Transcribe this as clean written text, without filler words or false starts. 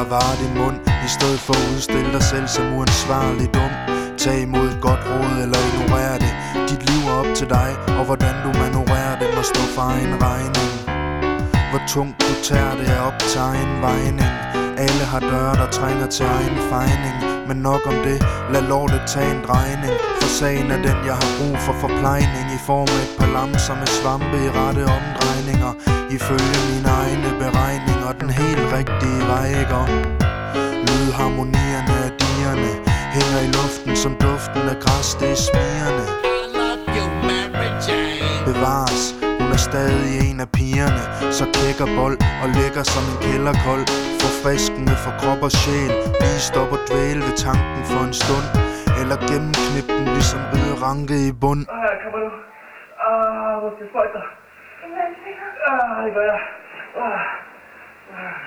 bevare din mund, i stedet for at udstille dig selv som uansvarlig dum. Tag imod et godt råd eller ignorer det. Dit liv er op til dig, og hvordan du manøvrerer det må stå for egen regning. Hvor tungt du tager det er op til egen vejning. Alle har døre, der trænger til egen fejning. Men nok om det, lad lortet tage en drejning. For sagen er den, jeg har brug for forplejning, i form af et par lamser med svampe i rette omdrejninger. Ifølge mine egne beregninger, den helt rigtige vej, ikke? Lydharmonierne af dierne hænger i luften som duften af græs, det er smirrende. Bevares, hun er stadig en af pigerne, så kækker bold og lægger som en kælderkold. Forfriskende for krop og sjæl, lige stop og dvæle ved tanken for en stund. Eller gennemknip den ligesom ride ranke i bund. Kommer du? Hvor skal jeg sprøjte dig? Det gør jeg.